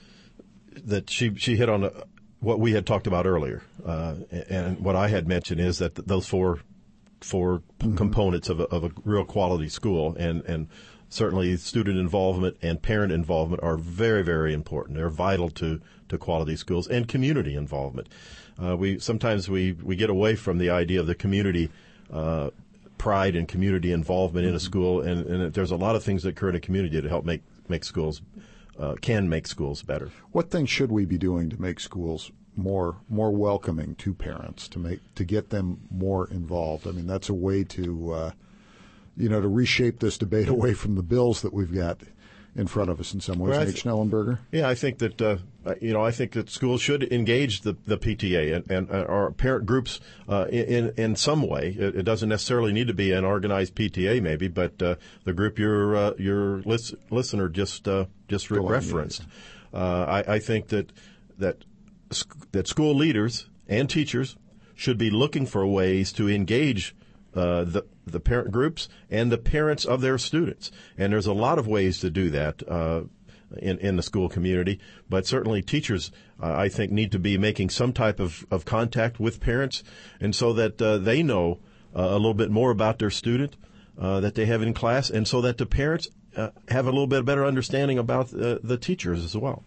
[SPEAKER 3] that she she hit on a, what we had talked about earlier, uh, and what I had mentioned is that those four four mm-hmm. components of a, of a real quality school, and and certainly student involvement and parent involvement are very, very important. They're vital to to quality schools and community involvement. Uh, we sometimes we we get away from the idea of the community. Uh, pride and community involvement in a school, and, and there's a lot of things that occur in a community to help make make schools uh, can make schools better.
[SPEAKER 1] What things should we be doing to make schools more more welcoming to parents, to make to get them more involved? I mean, that's a way to uh, you know to reshape this debate away from the bills that we've got in front of us in some ways.
[SPEAKER 3] Well,
[SPEAKER 1] Nate Schnellenberger?
[SPEAKER 3] Yeah, I think that uh, you know I think that schools should engage the, the P T A and, and uh, our parent groups uh, in in some way. It, it doesn't necessarily need to be an organized P T A, maybe, but uh, the group your uh, your lis- listener just uh, just re- referenced. Uh, I, I think that that that school leaders and teachers should be looking for ways to engage Uh, the the parent groups and the parents of their students, and there's a lot of ways to do that uh, in in the school community. But certainly, teachers, uh, I think, need to be making some type of, of contact with parents, and so that uh, they know uh, a little bit more about their student uh, that they have in class, and so that the parents uh, have a little bit better understanding about uh, the teachers as well.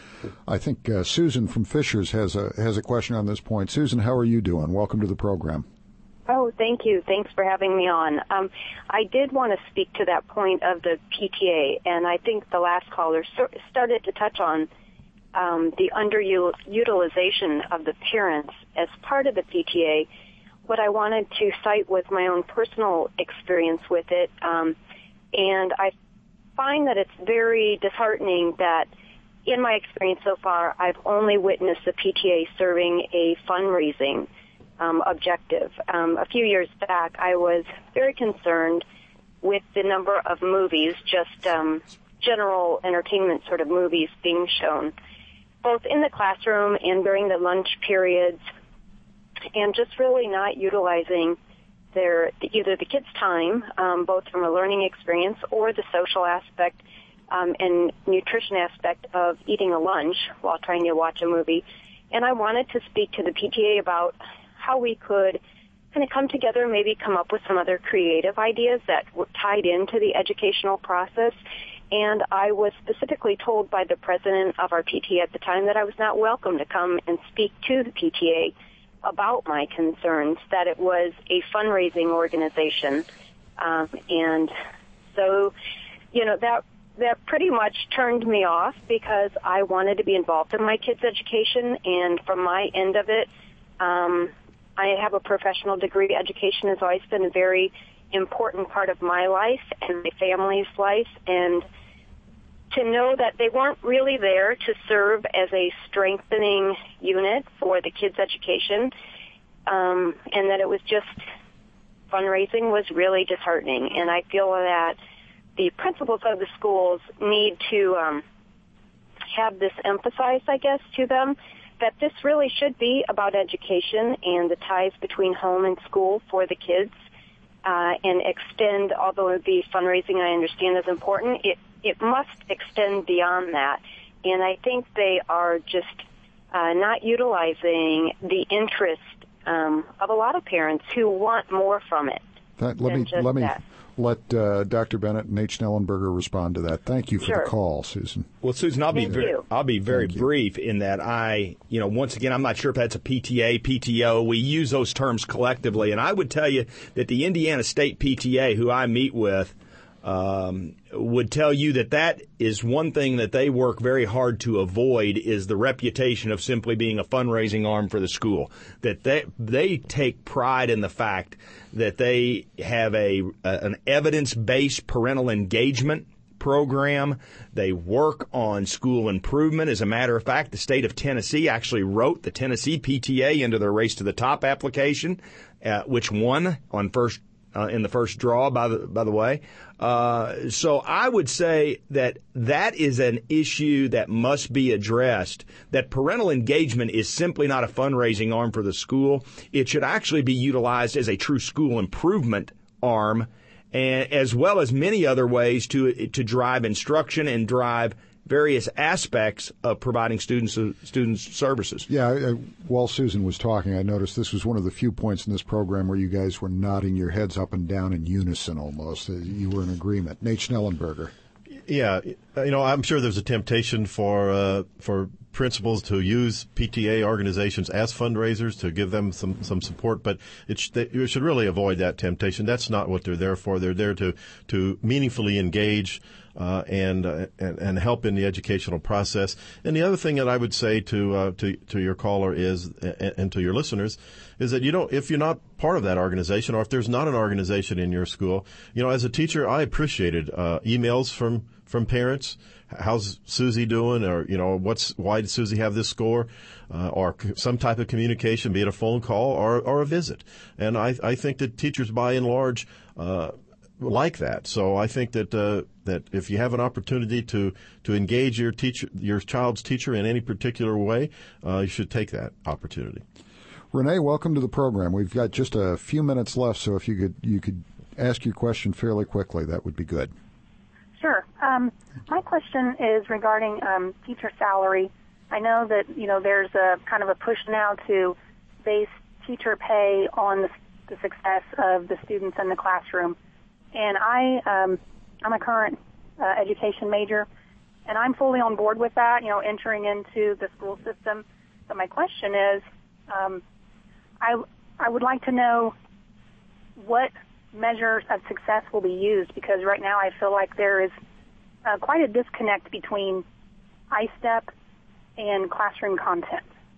[SPEAKER 1] I think uh, Susan from Fishers has a has a question on this point. Susan, how are you doing? Welcome to the program.
[SPEAKER 7] Oh, thank you. Thanks for having me on. Um, I did want to speak to that point of the P T A, and I think the last caller started to touch on um, the underutilization of the parents as part of the P T A. What I wanted to cite was my own personal experience with it, um, and I find that it's very disheartening that in my experience so far, I've only witnessed the P T A serving a fundraising Um, objective. Um, a few years back, I was very concerned with the number of movies, just um, general entertainment sort of movies being shown, both in the classroom and during the lunch periods, and just really not utilizing their either the kids' time, um, both from a learning experience or the social aspect um, and nutrition aspect of eating a lunch while trying to watch a movie. And I wanted to speak to the P T A about how we could kind of come together and maybe come up with some other creative ideas that were tied into the educational process. And I was specifically told by the president of our P T A at the time that I was not welcome to come and speak to the P T A about my concerns, that it was a fundraising organization. Um, and so, you know, that that pretty much turned me off because I wanted to be involved in my kids' education. And from my end of it, um, I have a professional degree. Education has always been a very important part of my life and my family's life, and to know that they weren't really there to serve as a strengthening unit for the kids' education, um, and that it was just fundraising was really disheartening. And I feel that the principals of the schools need to um, have this emphasized, I guess, to them, that this really should be about education and the ties between home and school for the kids, uh, and extend, although the fundraising I understand is important, it, it must extend beyond that. And I think they are just uh, not utilizing the interest um, of a lot of parents who want more from it.
[SPEAKER 1] That, let
[SPEAKER 7] than
[SPEAKER 1] me
[SPEAKER 7] just
[SPEAKER 1] let me
[SPEAKER 7] that.
[SPEAKER 1] let uh, Doctor Bennett and H. Snellenberger respond to that. Thank you for
[SPEAKER 7] Sure.
[SPEAKER 1] the call, Susan.
[SPEAKER 2] Well, Susan, I'll be
[SPEAKER 7] Thank
[SPEAKER 2] very,
[SPEAKER 7] you.
[SPEAKER 2] I'll be very
[SPEAKER 1] Thank you.
[SPEAKER 2] brief in that I, you know, once again, I'm not sure if that's a P T A, P T O. We use those terms collectively, and I would tell you that the Indiana State P T A, who I meet with, um, would tell you that that is one thing that they work very hard to avoid is the reputation of simply being a fundraising arm for the school. That they they take pride in the fact that they have a, a an evidence-based parental engagement program. They work on school improvement. As a matter of fact, the state of Tennessee actually wrote the Tennessee P T A into their Race to the Top application, uh, which won on first uh, in the first draw. By the by the way, uh, so I would say that that is an issue that must be addressed. That parental engagement is simply not a fundraising arm for the school. It should actually be utilized as a true school improvement arm, and as well as many other ways to to drive instruction and drive various aspects of providing students students services.
[SPEAKER 1] Yeah, I, while Susan was talking, I noticed this was one of the few points in this program where you guys were nodding your heads up and down in unison almost. You were in agreement. Nate Snellenberger.
[SPEAKER 3] Yeah, you know, I'm sure there's a temptation for uh, for principals to use P T A organizations as fundraisers to give them some, some support, but it sh- they, you should really avoid that temptation. That's not what they're there for. They're there to to meaningfully engage uh, and, uh, and and help in the educational process. And the other thing that I would say to uh, to to your caller is and, and to your listeners is that you don't if you're not part of that organization, or if there's not an organization in your school, you know, as a teacher, I appreciated uh, emails from from parents. How's Susie doing? Or, you know, what's why did Susie have this score? Uh, or some type of communication, be it a phone call or, or a visit. And I, I think that teachers, by and large, uh, like that. So I think that uh, that if you have an opportunity to, to engage your teacher, your child's teacher in any particular way, uh, you should take that opportunity.
[SPEAKER 1] Renee, welcome to the program. We've got just a few minutes left, so if you could you could ask your question fairly quickly, that would be good.
[SPEAKER 8] Sure. Um, my question is regarding um, teacher salary. I know that, you know, there's a kind of a push now to base teacher pay on the, the success of the students in the classroom. And I, um, I'm a current uh, education major, and I'm fully on board with that, you know, entering into the school system. But my question is, um, I, I would like to know what measures of success will be used, because right now I feel like there is uh, quite a disconnect between I STEP and classroom content.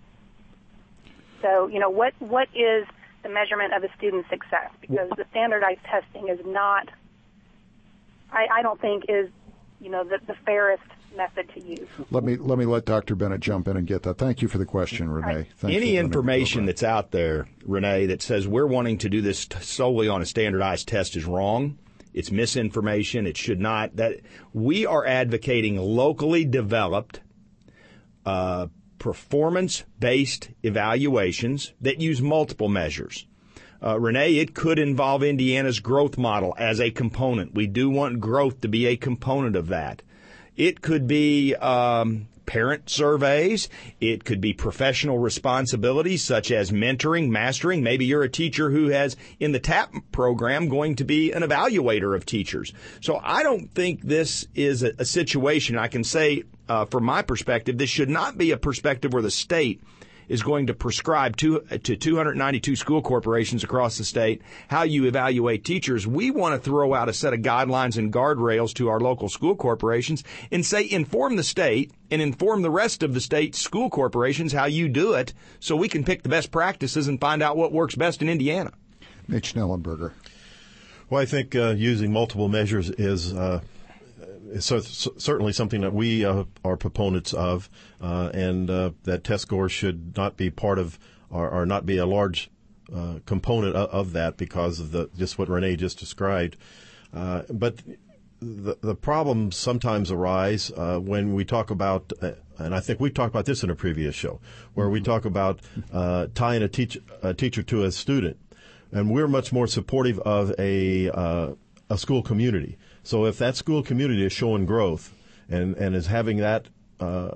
[SPEAKER 8] So, you know, what what is the measurement of a student's success? Because the standardized testing is not, I, I don't think is, you know, the, the fairest method to use.
[SPEAKER 1] Let me let me let Doctor Bennett jump in and get that. Thank you for the question, Renee.
[SPEAKER 8] Right.
[SPEAKER 1] Thank
[SPEAKER 2] Any
[SPEAKER 1] you for the
[SPEAKER 2] information
[SPEAKER 1] program.
[SPEAKER 2] that's out there, Renee, that says we're wanting to do this t- solely on a standardized test is wrong. It's misinformation. It should not. That we are advocating locally developed, uh, performance-based evaluations that use multiple measures. Uh, Renee, it could involve Indiana's growth model as a component. We do want growth to be a component of that. It could be um, parent surveys. It could be professional responsibilities such as mentoring, mastering. Maybe you're a teacher who has, in the TAP program, going to be an evaluator of teachers. So I don't think this is a, a situation, I can say uh, from my perspective, this should not be a perspective where the state is going to prescribe to, to two hundred ninety-two school corporations across the state how you evaluate teachers. We want to throw out a set of guidelines and guardrails to our local school corporations and say, inform the state and inform the rest of the state school corporations how you do it so we can pick the best practices and find out what works best in Indiana.
[SPEAKER 1] Mitch Snellenberger.
[SPEAKER 3] Well, I think uh, using multiple measures is uh, is so, so, certainly something that we uh, are proponents of, uh, and uh, that test scores should not be part of or, or not be a large uh, component of, of that because of the just what Renee just described. Uh, but the the problems sometimes arise uh, when we talk about, uh, and I think we talked about this in a previous show, where we talk about uh, tying a, teach, a teacher to a student. And we're much more supportive of a uh, a school community. So if that school community is showing growth and, and is having that uh,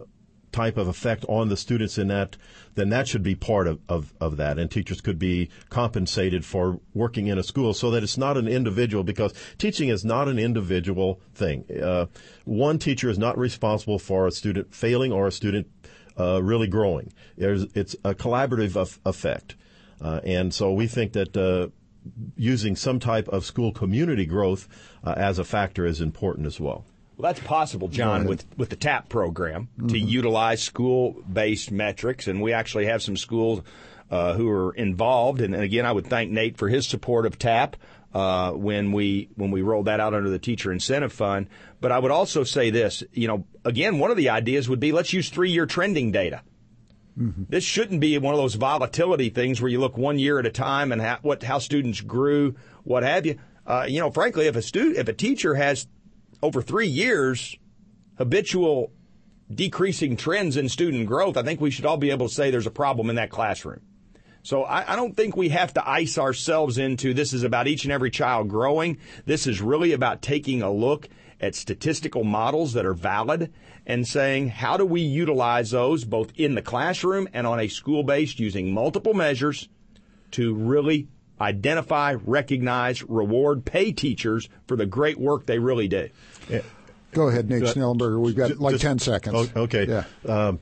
[SPEAKER 3] type of effect on the students in that, then that should be part of, of, of that. And teachers could be compensated for working in a school so that it's not an individual, because teaching is not an individual thing. Uh, one teacher is not responsible for a student failing or a student uh, really growing. There's, it's a collaborative of, effect. Uh, and so we think that uh, using some type of school community growth uh, as a factor is important as well.
[SPEAKER 2] Well, that's possible, John, with, with the TAP program, mm-hmm. to utilize school-based metrics. And we actually have some schools uh, who are involved. And, and, again, I would thank Nate for his support of TAP uh, when we when we rolled that out under the Teacher Incentive Fund. But I would also say this, you know, again, one of the ideas would be let's use three-year trending data. Mm-hmm. This shouldn't be one of those volatility things where you look one year at a time and how, what, how students grew, what have you. Uh, you know, frankly, if a student, if a teacher has over three years, habitual decreasing trends in student growth, I think we should all be able to say there's a problem in that classroom. So I, I don't think we have to ice ourselves into this is about each and every child growing. This is really about taking a look at statistical models that are valid and saying how do we utilize those both in the classroom and on a school base using multiple measures to really identify, recognize, reward, pay teachers for the great work they really do.
[SPEAKER 3] Yeah.
[SPEAKER 1] Go ahead, Nate Schnellenberger. We've got like
[SPEAKER 3] Just,
[SPEAKER 1] ten seconds.
[SPEAKER 3] Okay.
[SPEAKER 1] Yeah.
[SPEAKER 3] Um,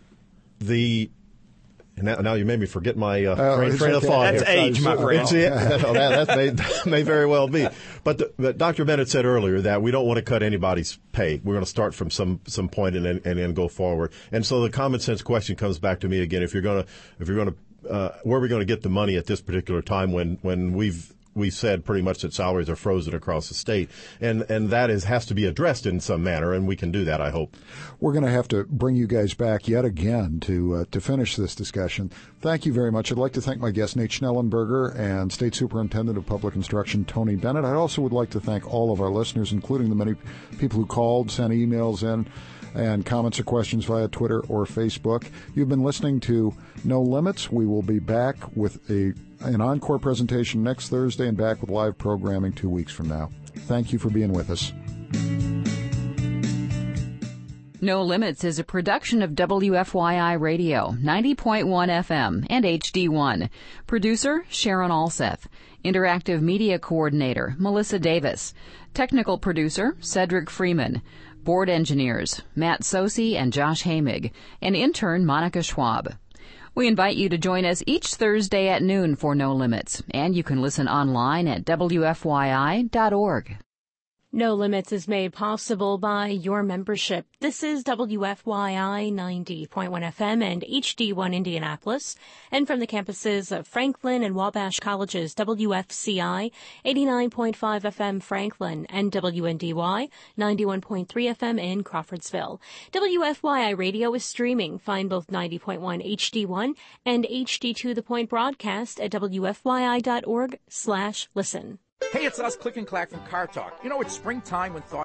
[SPEAKER 3] the now, now you made me forget my uh,
[SPEAKER 1] oh,
[SPEAKER 3] train, train of
[SPEAKER 1] okay.
[SPEAKER 3] thought.
[SPEAKER 2] That's
[SPEAKER 3] here.
[SPEAKER 2] age, my friend.
[SPEAKER 3] It's, yeah, that, that, may, that may very well be. But, the, but Doctor Bennett said earlier that we don't want to cut anybody's pay. We're going to start from some some point and then and then go forward. And so the common sense question comes back to me again. If you're going to if you're going to Uh, where are we going to get the money at this particular time when, when we've we said pretty much that salaries are frozen across the state, and and that is has to be addressed in some manner, and we can do that, I hope.
[SPEAKER 1] We're going to have to bring you guys back yet again to uh, to finish this discussion. Thank you very much. I'd like to thank my guest Nate Schnellenberger and State Superintendent of Public Instruction Tony Bennett. I also would like to thank all of our listeners, including the many people who called, sent emails in, and comments or questions via Twitter or Facebook. You've been listening to No Limits. We will be back with a an encore presentation next Thursday and back with live programming two weeks from now. Thank you for being with us.
[SPEAKER 9] No Limits is a production of W F Y I Radio, ninety point one F M and H D one. Producer, Sharon Alseth. Interactive Media Coordinator, Melissa Davis. Technical Producer, Cedric Freeman. Board Engineers, Matt Sosi and Josh Hamig. And intern, Monica Schwab. We invite you to join us each Thursday at noon for No Limits, and you can listen online at W F Y I dot org.
[SPEAKER 10] No Limits is made possible by your membership. This is W F Y I ninety point one F M and H D one Indianapolis, and from the campuses of Franklin and Wabash Colleges, W F C I eighty-nine point five F M Franklin and W N D Y ninety-one point three F M in Crawfordsville. W F Y I Radio is streaming. Find both ninety point one H D one and H D two The Point broadcast at W F Y I dot org slash listen.
[SPEAKER 11] Hey, it's us, Click and Clack from Car Talk. You know, it's springtime when thought